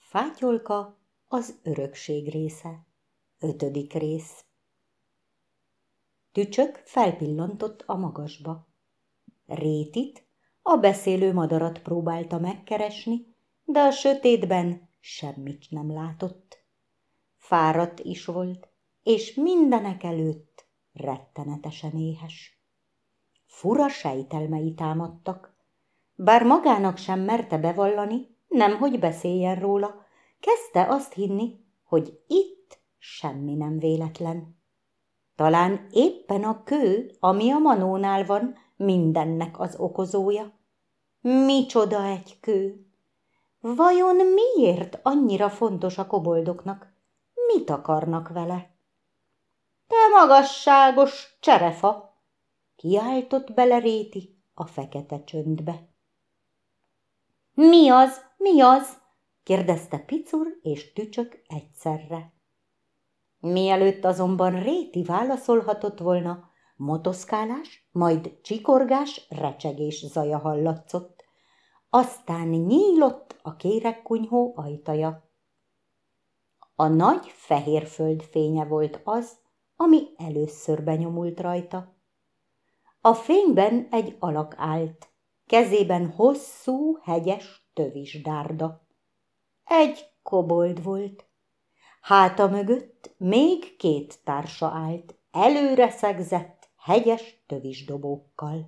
Fátyolka az örökség része. 5. rész. Tücsök felpillantott a magasba. Rétit, a beszélő madarat próbálta megkeresni, de a sötétben semmit nem látott. Fáradt is volt, és mindenekelőtt rettenetesen éhes. Fura sejtelmei támadtak. Bár magának sem merte bevallani, nemhogy beszéljen róla, kezdte azt hinni, hogy itt semmi nem véletlen. Talán éppen a kő, ami a Manónál van, mindennek az okozója. Micsoda egy kő! Vajon miért annyira fontos a koboldoknak? Mit akarnak vele? Te magasságos cserefa! Kiáltott bele Réti a fekete csöndbe. Mi az? Mi az? kérdezte Picur és Tücsök egyszerre. Mielőtt azonban Réti válaszolhatott volna, motoszkálás, majd csikorgás, recsegés zaja hallatszott. Aztán nyílott a kéregkunyhó ajtaja. A nagy fehér föld fénye volt az, ami először benyomult rajta. A fényben egy alak állt, kezében hosszú, hegyes tövisdárda. Egy kobold volt. Háta mögött még 2 társa állt, előre szegzett, hegyes tövisdobókkal.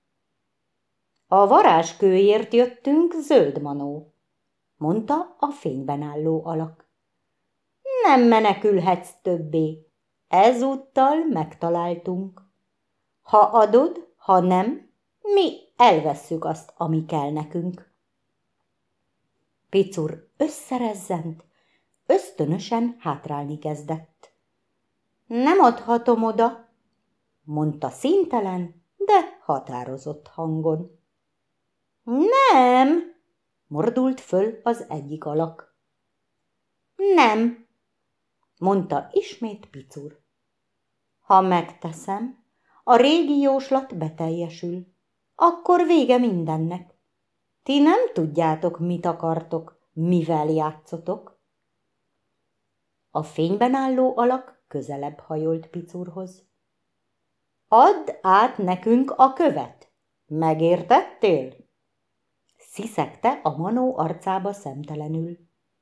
A varázskőért jöttünk, Zöld Manó, mondta a fényben álló alak. Nem menekülhetsz többé, ezúttal megtaláltunk. Ha adod, ha nem, mi elvesszük azt, ami kell nekünk. Picur összerezzent, ösztönösen hátrálni kezdett. Nem adhatom oda, mondta színtelen, de határozott hangon. Nem, mordult föl az egyik alak. Nem, mondta ismét Picur. Ha megteszem, a régi jóslat beteljesül, akkor vége mindennek. Ti nem tudjátok, mit akartok, mivel játszotok. A fényben álló alak közelebb hajolt Picurhoz. Add át nekünk a követ, megértettél? Sziszegte a Manó arcába szemtelenül.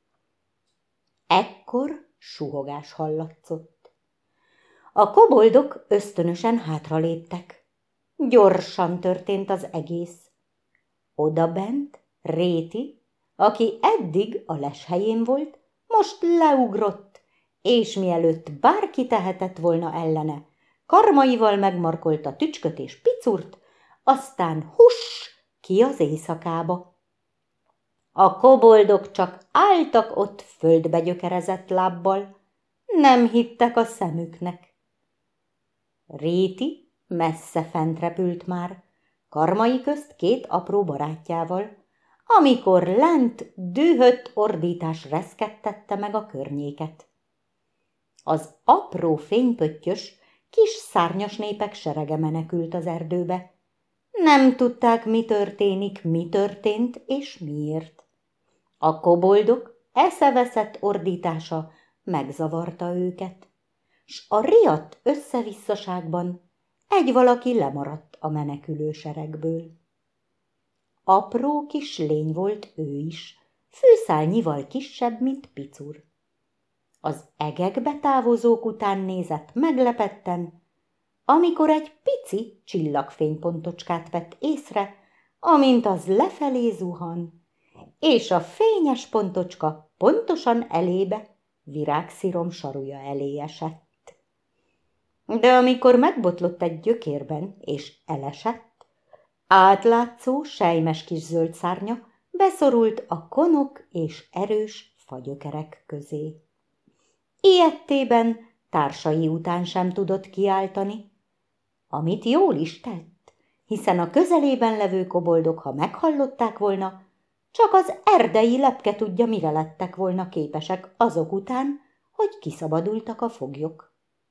Ekkor suhogás hallatszott. A koboldok ösztönösen hátraléptek. Gyorsan történt az egész. Odabent Réti, aki eddig a leshelyén volt, most leugrott, és mielőtt bárki tehetett volna ellene, karmaival megmarkolta Tücsköt és Picurt, aztán huss ki az éjszakába. A koboldok csak álltak ott földbe gyökerezett lábbal, nem hittek a szemüknek. Réti messze fent repült már, karmai közt 2 apró barátjával, amikor lent dühött ordítás reszkettette meg a környéket. Az apró fénypöttyös, kis szárnyas népek serege menekült az erdőbe. Nem tudták, mi történt és miért. A koboldok eszeveszett ordítása megzavarta őket, s a riadt összevisszaságban egy valaki lemaradt a menekülő seregből. Apró kis lény volt ő is, fűszálnyival kisebb, mint Picur. Az egekbe távozók után nézett meglepetten, amikor egy pici csillagfénypontocskát vett észre, amint az lefelé zuhan, és a fényes pontocska pontosan elébe, virágszírom saruja elé esett. De amikor megbotlott egy gyökérben és elesett, átlátszó, selymes kis zöld szárnya beszorult a konok és erős fagyökerek közé. Ilyetében társai után sem tudott kiáltani, amit jól is tett, hiszen a közelében levő koboldok, ha meghallották volna, csak az erdei lepke tudja, mire lettek volna képesek azok után, hogy kiszabadultak a foglyok.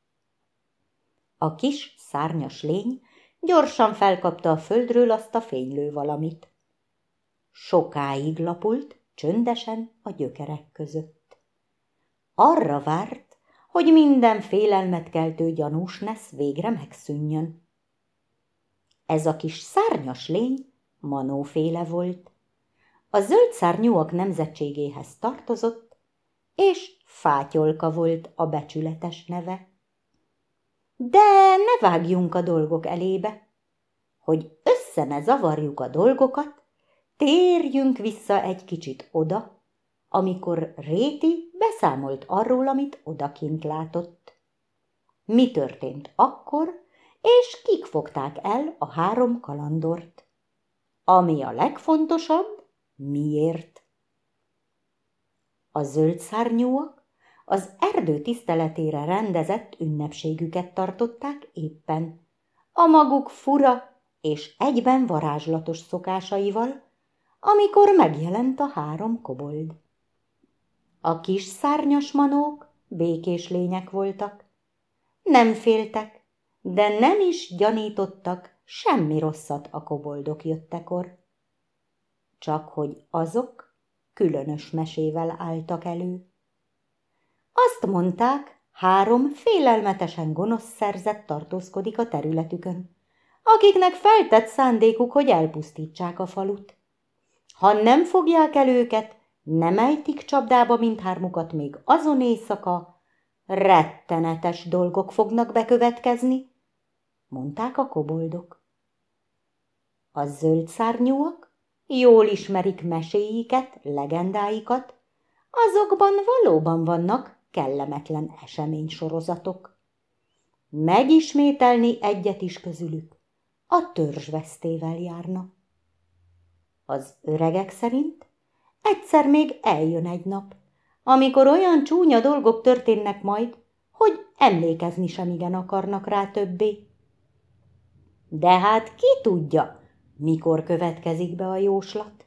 A kis szárnyas lény gyorsan felkapta a földről azt a fénylő valamit. Sokáig lapult, csöndesen a gyökerek között. Arra várt, hogy minden félelmet keltő gyanús nesz végre megszűnjön. Ez a kis szárnyas lény Manóféle volt. A zöldszárnyúak nemzetségéhez tartozott, és Fátyolka volt a becsületes neve. De ne vágjunk a dolgok elébe. Hogy össze ne zavarjuk a dolgokat, térjünk vissza egy kicsit oda, amikor Réti beszámolt arról, amit odakint látott. Mi történt akkor, és kik fogták el a 3 kalandort? Ami a legfontosabb, miért? A zöldszárnyúak az erdő tiszteletére rendezett ünnepségüket tartották éppen, a maguk fura és egyben varázslatos szokásaival, amikor megjelent a 3 kobold. A kis szárnyas manók békés lények voltak. Nem féltek, de nem is gyanítottak semmi rosszat a koboldok jöttekor. Csak hogy azok különös mesével álltak elő. Azt mondták, 3 félelmetesen gonosz szerzet tartózkodik a területükön, akiknek feltett szándékuk, hogy elpusztítsák a falut. Ha nem fogják el őket, nem ejtik csapdába mindhármukat még azon éjszaka, rettenetes dolgok fognak bekövetkezni, mondták a koboldok. A zöldszárnyúak jól ismerik meséiket, legendáikat, azokban valóban vannak kellemetlen eseménysorozatok. Megismételni egyet is közülük a törzsvesztével járna. Az öregek szerint egyszer még eljön egy nap, amikor olyan csúnya dolgok történnek majd, hogy emlékezni sem igen akarnak rá többé. De hát ki tudja, mikor következik be a jóslat?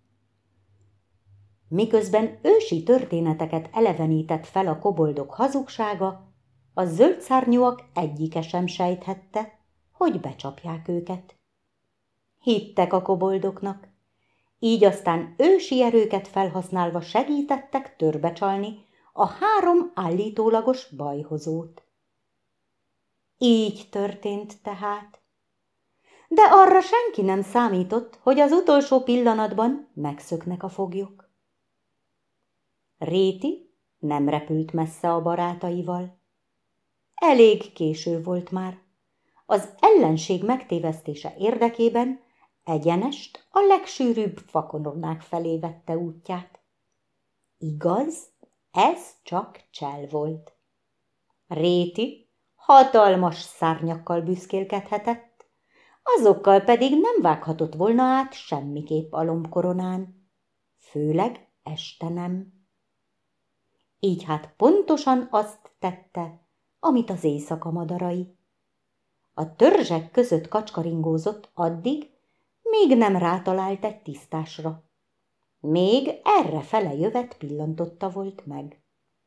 Miközben ősi történeteket elevenített fel a koboldok hazugsága, a zöldszárnyúak egyike sem sejthette, hogy becsapják őket. Hittek a koboldoknak, így aztán ősi erőket felhasználva segítettek törbecsalni a 3 állítólagos bajhozót. Így történt tehát. De arra senki nem számított, hogy az utolsó pillanatban megszöknek a foglyok. Réti nem repült messze a barátaival. Elég késő volt már. Az ellenség megtévesztése érdekében egyenest a legsűrűbb fakoronák felé vette útját. Igaz, ez csak csel volt. Réti hatalmas szárnyakkal büszkélkedhetett, azokkal pedig nem vághatott volna át semmiképp a lombkoronán, főleg este nem. Így hát pontosan azt tette, amit az éjszaka madarai. A törzsek között kacskaringózott addig, míg nem rátalált egy tisztásra. Még errefele jövet pillantotta volt meg.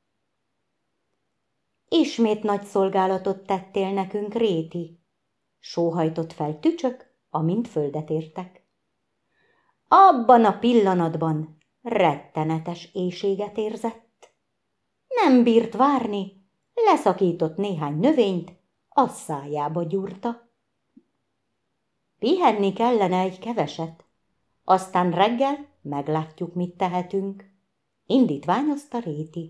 Ismét nagy szolgálatot tettél nekünk, Réti, sóhajtott fel Tücsök, amint földet értek. Abban a pillanatban rettenetes éhséget érzett. Nem bírt várni, leszakított néhány növényt, a szájába gyúrta. Pihenni kellene egy keveset, aztán reggel meglátjuk, mit tehetünk, indítványozta Réti.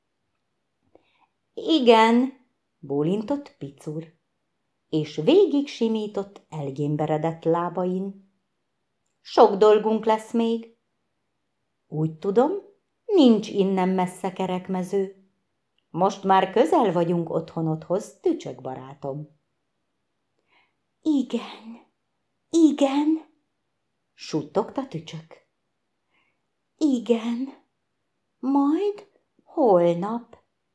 Igen, bólintott Picur, és végig simított elgémberedett lábain. Sok dolgunk lesz még. Úgy tudom, nincs innen messze kerekmező. Most már közel vagyunk otthonodhoz, Tücsök barátom. Igen, igen, suttogta Tücsök. Igen, majd holnap.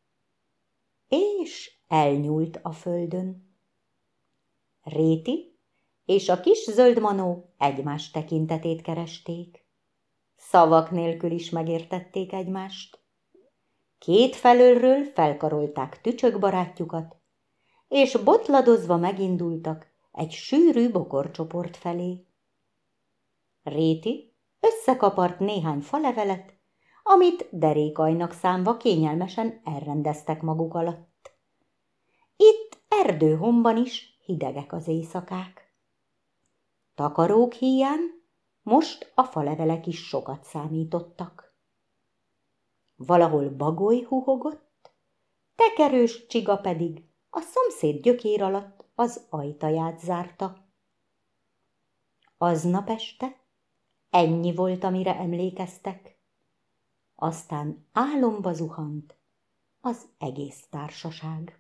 És elnyúlt a földön. Réti és a kis zöld manó egymás tekintetét keresték. Szavak nélkül is megértették egymást. Két felőlről felkarolták Tücsök barátjukat, és botladozva megindultak egy sűrű bokorcsoport felé. Réti összekapart néhány falevelet, amit derékajnak számva kényelmesen elrendeztek maguk alatt. Itt erdőhomban is hidegek az éjszakák. Takarók híján most a falevelek is sokat számítottak. Valahol bagoly huhogott, tekerős csiga pedig a szomszéd gyökér alatt az ajtaját zárta. Aznap este ennyi volt, amire emlékeztek, aztán álomba zuhant az egész társaság.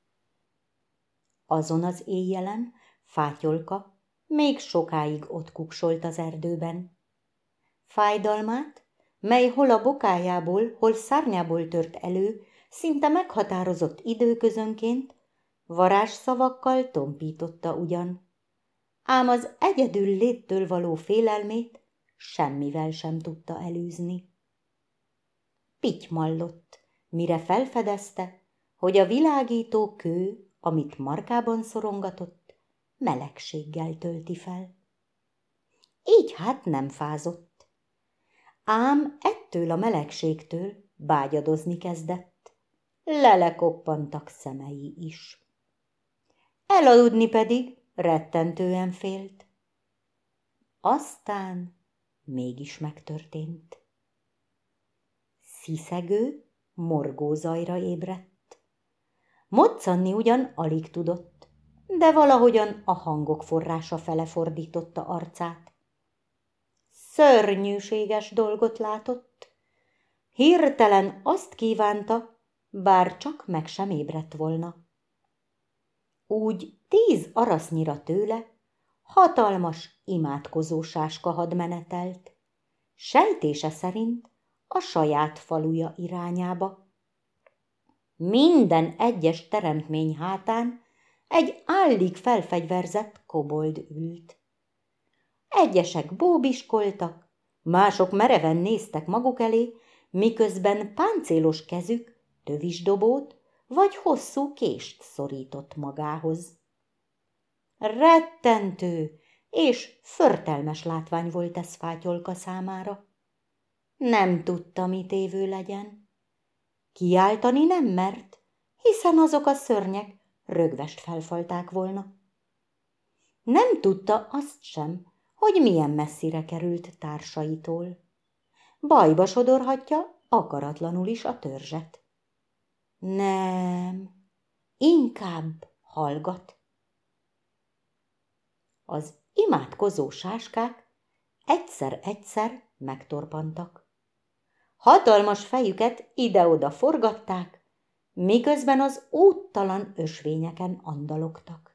Azon az éjjelen Fátyolka még sokáig ott kuksolt az erdőben. Fájdalmát, mely hol a bokájából, hol szárnyából tört elő, szinte meghatározott időközönként, varázsszavakkal tompította ugyan. Ám az egyedül léttől való félelmét semmivel sem tudta elűzni. Pitymallott, mire felfedezte, hogy a világító kő, amit markában szorongatott, melegséggel tölti fel. Így hát nem fázott. Ám ettől a melegségtől bágyadozni kezdett. Lelekoppantak szemei is. Elaludni pedig rettentően félt. Aztán mégis megtörtént. Sziszegő, morgó zajra ébredt. Moccanni ugyan alig tudott, de valahogyan a hangok forrása fele fordította arcát. Szörnyűséges dolgot látott. Hirtelen azt kívánta, bár csak meg sem ébredt volna. Úgy 10 arasznyira tőle hatalmas, imádkozó sáskahad menetelt, sejtése szerint a saját faluja irányába. Minden egyes teremtmény hátán egy állig felfegyverzett kobold ült. Egyesek bóbiskoltak, mások mereven néztek maguk elé, miközben páncélos kezük tövisdobót vagy hosszú kést szorított magához. Rettentő és förtelmes látvány volt ez Fátyolka számára. Nem tudta, mit évő legyen. Kiáltani nem mert, hiszen azok a szörnyek rögvest felfalták volna. Nem tudta azt sem, hogy milyen messzire került társaitól. Bajba sodorhatja akaratlanul is a törzset. Nem, inkább hallgat. Az imádkozó sáskák egyszer-egyszer megtorpantak. Hatalmas fejüket ide-oda forgatták, miközben az úttalan ösvényeken andalogtak.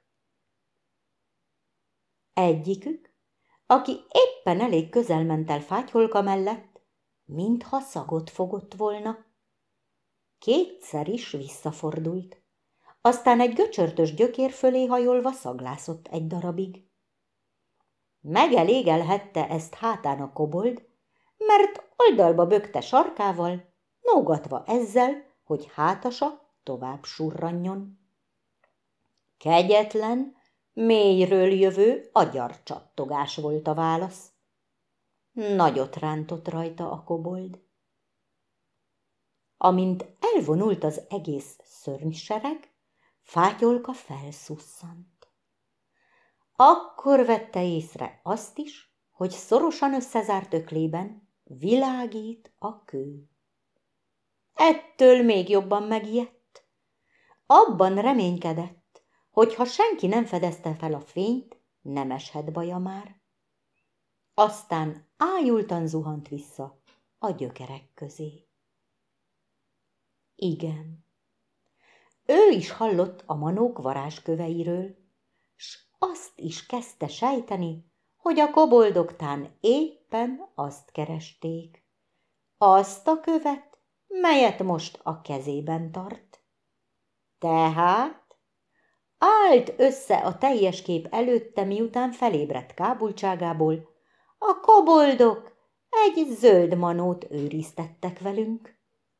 Egyikük, aki éppen elég közel ment el Fátyolka mellett, mintha szagot fogott volna. Kétszer is visszafordult, aztán egy göcsörtös gyökér fölé hajolva szaglászott egy darabig. Megelégelhette ezt hátán a kobold, mert oldalba bökte sarkával, nógatva ezzel, hogy hátasa tovább surranjon. Kegyetlen, mélyről jövő agyarcsattogás volt a válasz. Nagyot rántott rajta a kobold. Amint elvonult az egész szörnysereg, Fátyolka felszusszant. Akkor vette észre azt is, hogy szorosan összezárt öklében világít a kő. Ettől még jobban megijedt. Abban reménykedett, hogy ha senki nem fedezte fel a fényt, nem eshet baja már. Aztán ájultan zuhant vissza a gyökerek közé. Igen, ő is hallott a manók varázsköveiről, s azt is kezdte sejteni, hogy a koboldoktán éppen azt keresték. Azt a követ, melyet most a kezében tart. Tehát állt össze a teljes kép előtte, miután felébredt kábultságából, a koboldok egy zöld manót őriztettek velünk.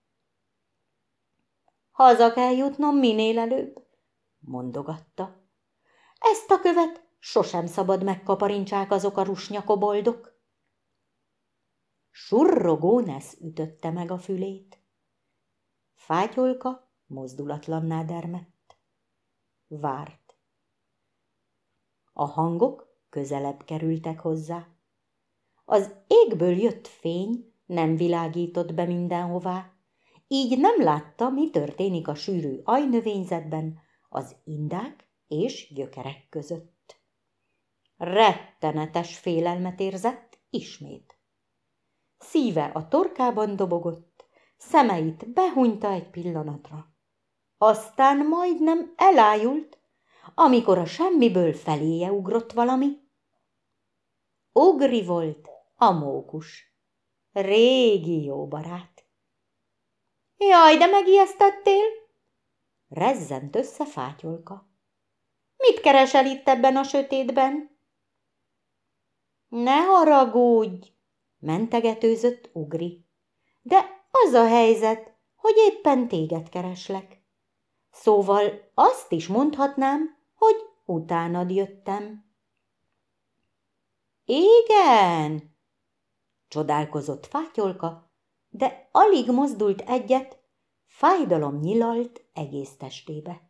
Haza kell jutnom minél előbb, mondogatta. Ezt a követ sosem szabad megkaparintsák azok a rusnya koboldok. Surrogó nesz ütötte meg a fülét. Fátyolka mozdulatlanná dermedt. Várt. A hangok közelebb kerültek hozzá. Az égből jött fény nem világított be mindenhová, így nem látta, mi történik a sűrű ajnövényzetben, az indák és gyökerek között. Rettenetes félelmet érzett ismét. Szíve a torkában dobogott, szemeit behunyta egy pillanatra. Aztán majdnem elájult, amikor a semmiből feléje ugrott valami. Ugri volt a mókus, régi jó barát. Jaj, de megijesztettél! Rezzent össze Fátyolka. Mit keresel itt ebben a sötétben? Ne haragudj, mentegetőzött Ugri. De az a helyzet, hogy éppen téged kereslek. Szóval azt is mondhatnám, hogy utánad jöttem. Igen, csodálkozott Fátyolka, de alig mozdult egyet, fájdalom nyilalt egész testébe.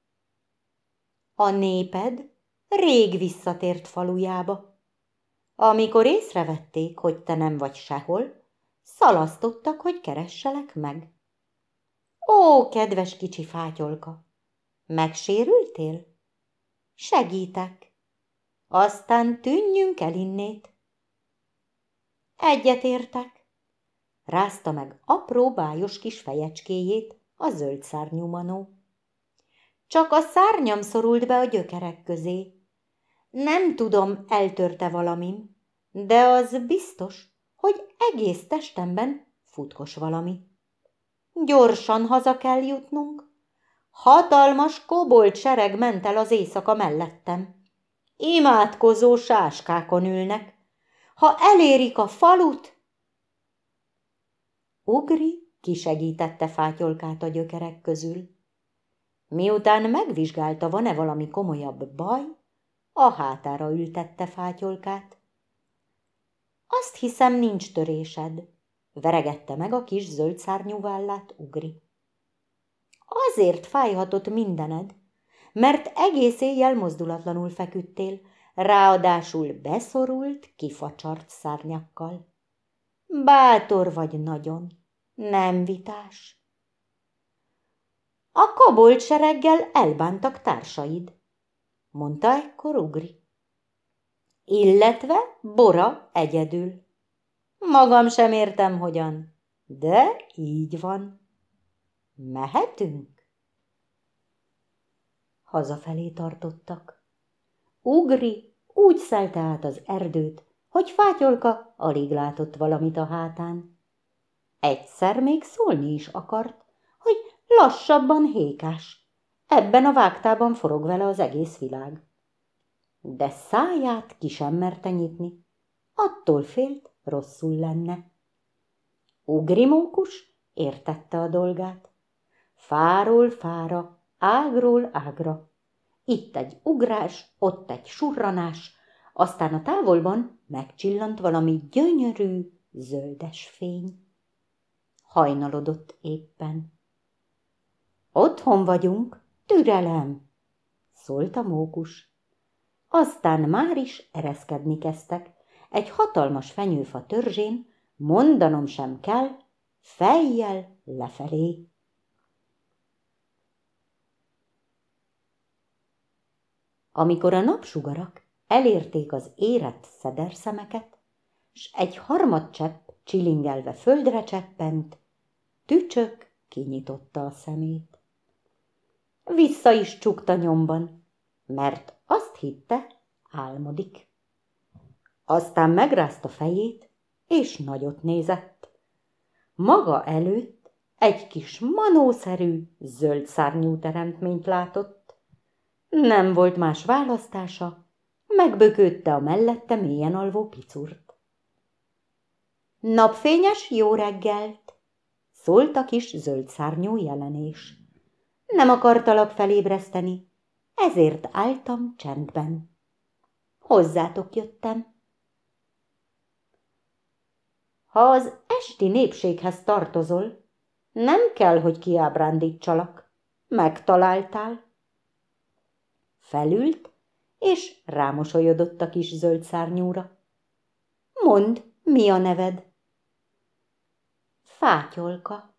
A néped rég visszatért falujába. Amikor észrevették, hogy te nem vagy sehol, szalasztottak, hogy keresselek meg. Ó, kedves kicsi Fátyolka, megsérültél? Segítek, aztán tűnjünk el innét. Egyetértek, rázta meg apró bájos kis fejecskéjét a zöld szárnyú manó. Csak a szárnyam szorult be a gyökerek közé. Nem tudom, eltörte valamim, de az biztos, hogy egész testemben futkos valami. Gyorsan haza kell jutnunk. Hatalmas kobold sereg ment el az éjszaka mellettem. Imádkozó sáskákon ülnek. Ha elérik a falut... Ugri kisegítette Fátyolkát a gyökerek közül. Miután megvizsgálta, van-e valami komolyabb baj, a hátára ültette Fátyolkát. Azt hiszem, nincs törésed, veregette meg a kis zöld szárnyú vállát Ugri. Azért fájhatott mindened, mert egész éjjel mozdulatlanul feküdtél, ráadásul beszorult, kifacsart szárnyakkal. Bátor vagy nagyon, nem vitás. A kobold sereggel elbántak társaid, mondta ekkor Ugri. Illetve Bora egyedül. Magam sem értem, hogyan, de így van. Mehetünk? Hazafelé tartottak. Ugri úgy szelte át az erdőt, hogy Fátyolka alig látott valamit a hátán. Egyszer még szólni is akart, hogy lassabban hékás. Ebben a vágtában forog vele az egész világ. De száját ki sem merte nyitni. Attól félt, rosszul lenne. Ugri mókus értette a dolgát. Fáról fára, ágról ágra. Itt egy ugrás, ott egy surranás, aztán a távolban megcsillant valami gyönyörű, zöldes fény. Hajnalodott éppen. Otthon vagyunk, türelem, szólt a mókus. Aztán már is ereszkedni kezdtek. Egy hatalmas fenyőfa törzsén, mondanom sem kell, fejjel lefelé. Amikor a napsugarak elérték az érett szederszemeket, s egy harmadcsepp csilingelve földre cseppent, Tücsök kinyitotta a szemét. Vissza is csukta nyomban, mert azt hitte, álmodik. Aztán megrázta fejét, és nagyot nézett. Maga előtt egy kis manószerű, zöld szárnyú teremtményt látott. Nem volt más választása, megbökődte a mellette mélyen alvó picurt. Napfényes jó reggelt, szólt a kis zöld szárnyú jelenés. Nem akartalak felébreszteni, ezért álltam csendben. Hozzátok jöttem. ha az esti népséghez tartozol, nem kell, hogy kiábrándítsalak. Megtaláltál. Felült, és rámosolyodott a kis zöld szárnyúra. Mondd, mi a neved? Fátyolka.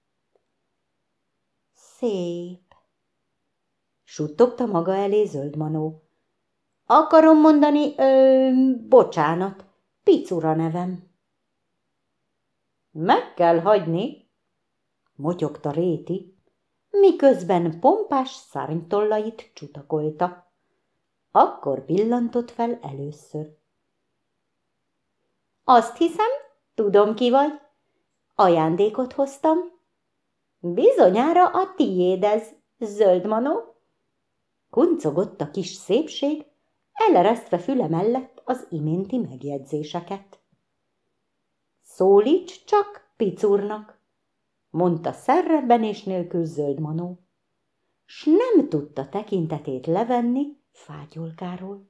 Szép, suttogta maga elé Zöldmanó. Akarom mondani, bocsánat, Picur a nevem. Meg kell hagyni, motyogta Réti, miközben pompás szárnytollait csutakolta. Akkor pillantott fel először. Azt hiszem, tudom, ki vagy. Ajándékot hoztam. Bizonyára a tiéd ez, Zöldmanó. Kuncogott a kis szépség, eleresztve füle mellett az iménti megjegyzéseket. Szólíts csak Picurnak, mondta szerrebbenés nélkül Zöldmanó, s nem tudta tekintetét levenni Fátyolkáról.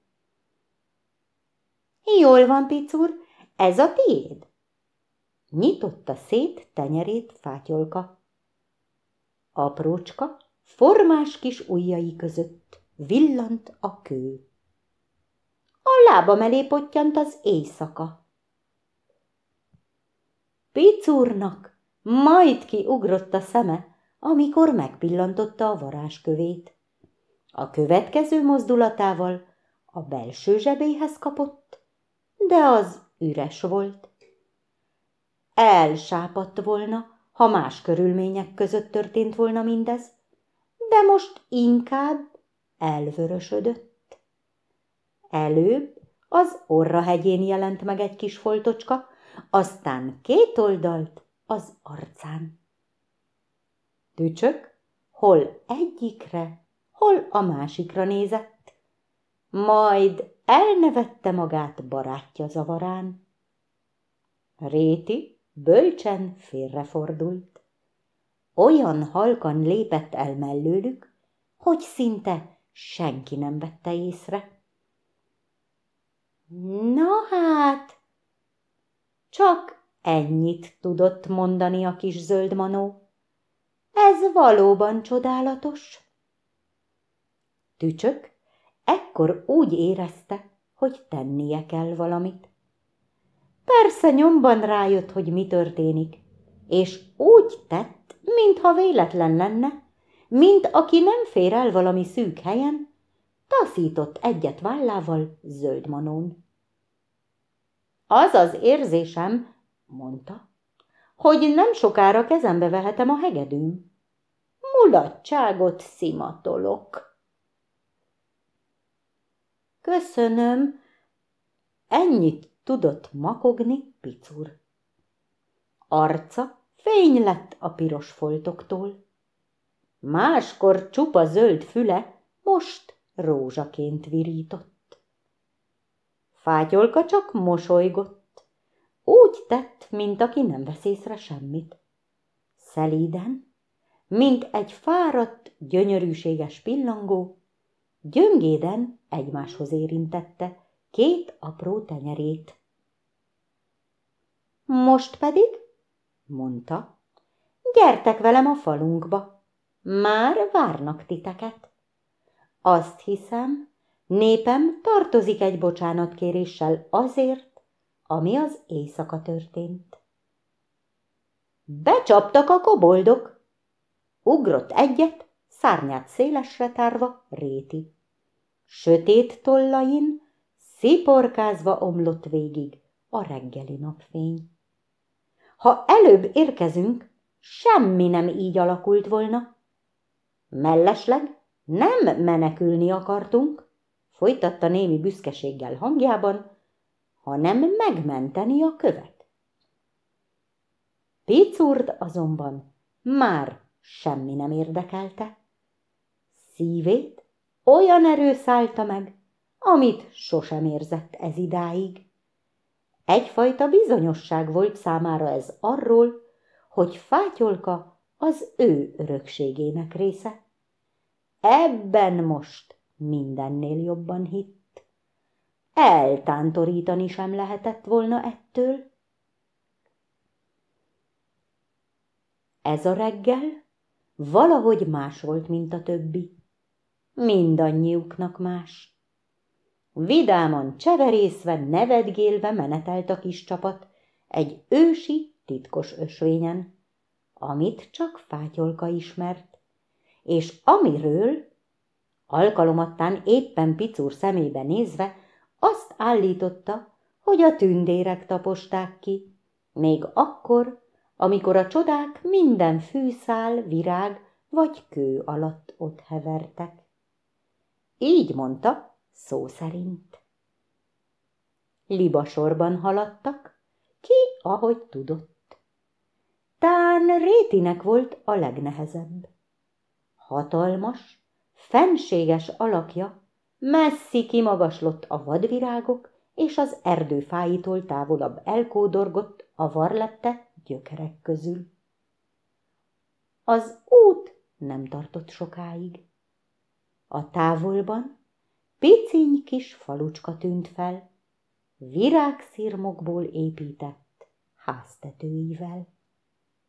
Jól van, Picur, ez a tiéd? Nyitotta szét tenyerét Fátyolka. Aprócska, formás kis ujjai között villant a kő. A lábam elé pottyant az éjszaka. Picurnak majd kiugrott a szeme, amikor megpillantotta a varázskövét. A következő mozdulatával a belső zsebéhez kapott, de az üres volt. Elsápadt volna, ha más körülmények között történt volna mindez, de most inkább elvörösödött. Előbb az orrahegyén jelent meg egy kis foltocska, aztán két oldalt az arcán. Tücsök hol egyikre, hol a másikra nézett, majd elnevette magát barátja zavarán. Réti bölcsen félrefordult. Olyan halkan lépett el mellőlük, hogy szinte senki nem vette észre. Na hát, csak ennyit tudott mondani a kis Zöldmanó. Ez valóban csodálatos. Tücsök ekkor úgy érezte, hogy tennie kell valamit. Persze nyomban rájött, hogy mi történik, és úgy tett, mintha véletlen lenne, mint aki nem fér el valami szűk helyen, taszított egyet vállával Zöldmanón. Az az érzésem, mondta, hogy nem sokára kezembe vehetem a hegedűm. Mulatságot szimatolok. Köszönöm, ennyit tudott makogni Picur. Arca fény lett a piros foltoktól. Máskor csupa zöld füle most rózsaként virított. Fátyolka csak mosolygott, úgy tett, mint aki nem vesz észre semmit. Szelíden, mint egy fáradt, gyönyörűséges pillangó, gyöngéden egymáshoz érintette két apró tenyerét. Most pedig, mondta, gyertek velem a falunkba, már várnak titeket. Azt hiszem, népem tartozik egy bocsánatkéréssel azért, ami az éjszaka történt. Becsaptak a koboldok, ugrott egyet, szárnyát szélesre tárva Réti. Sötét tollain sziporkázva omlott végig a reggeli napfény. Ha előbb érkezünk, semmi nem így alakult volna. Mellesleg nem menekülni akartunk, folytatta némi büszkeséggel hangjában, hanem megmenteni a követ. Picurt azonban már semmi nem érdekelte. Szívét olyan erő szállta meg, amit sosem érzett ezidáig. Egyfajta bizonyosság volt számára ez arról, hogy Fátyolka az ő örökségének része. Ebben most mindennél jobban hitt. Eltántorítani sem lehetett volna ettől. Ez a reggel valahogy más volt, mint a többi. Mindannyiuknak más. Vidáman cseverészve, nevetgélve menetelt a kis csapat egy ősi, titkos ösvényen, amit csak Fátyolka ismert, és amiről alkalomattán éppen Picur szemébe nézve azt állította, hogy a tündérek taposták ki, még akkor, amikor a csodák minden fűszál, virág vagy kő alatt ott hevertek. Így mondta szó szerint. Libasorban haladtak, ki ahogy tudott. Tán Rétinek volt a legnehezebb. Hatalmas, fenséges alakja messzi kimagaslott a vadvirágok és az erdőfáitól távolabb elkódorgott a varlepte gyökerek közül. Az út nem tartott sokáig. A távolban piciny kis falucska tűnt fel, virágszirmokból épített háztetőivel.